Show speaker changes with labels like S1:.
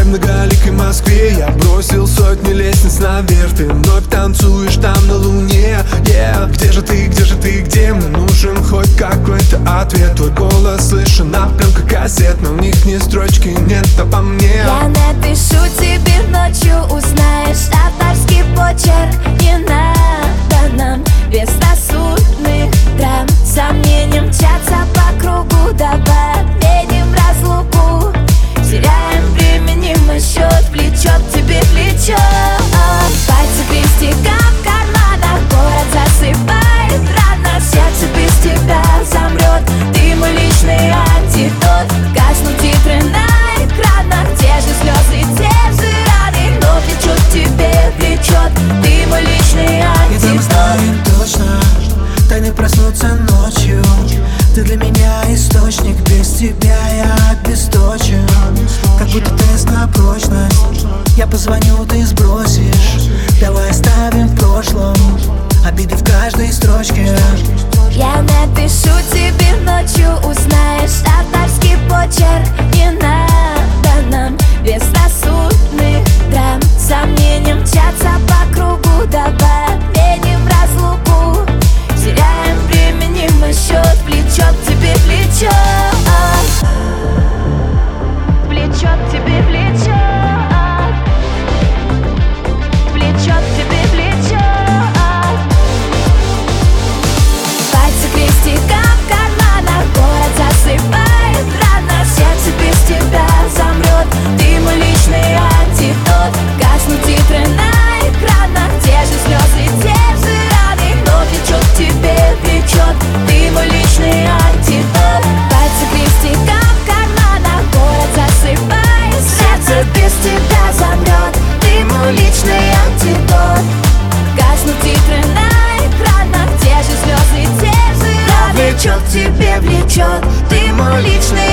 S1: многоликой Москве я бросил сотни лестниц наверх. Ты вновь танцуешь там на луне, yeah. Где же ты, где же ты, где? Мне нужен хоть какой-то ответ. Твой голос слышен на пленках кассет, но в них ни строчки нет обо мне.
S2: Я напишу тебе ночью, узнаешь авторский почерк. Не надо нам безрассудных драм, сомнением мчаться по кругу. Давай отменим разлуку, теряем времени мы счет. Плечо к тебе плечо, пальцы крестиком в карманах. Город засыпает рано, сердце без тебя замрет. Ты мой личный антидот, гаснут титры на экранах. Те же слезы, те же раны, но плечо к тебе влечет. Ты мой личный антидот.
S3: И мы знаем точно, тайны проснутся ночью. Ты для меня источник, без тебя я обесточен. Как будто тест на прочность. Я позвоню, ты сбросишь. Давай оставим в прошлом обиды в каждой строчке.
S2: Я напишу тебе ночью, узнаешь авторский почерк. Не надо нам безрассудных драм, сомнением мчаться по кругу. Давай отменим разлуку, теряем времени мы счет. Плечо к тебе плечо, плечо к тебе плечо, плечо к тебе плечо. Пальцы крестиком в карманах. Город засыпает рано, сердце без тебя замрет. Ты мой личный антидот, гаснут титры на экранах. Те же слезы, те же раны, но плечо к тебе влечет. Ты мой личный антидот. Пальцы крестиком в карманах. Город засыпает, сердце без тебя замрет. Ты мой личный антидот, гаснут титры на экранах. Те же слезы, те же раны, плечо к тебе влечет. Ты мой личный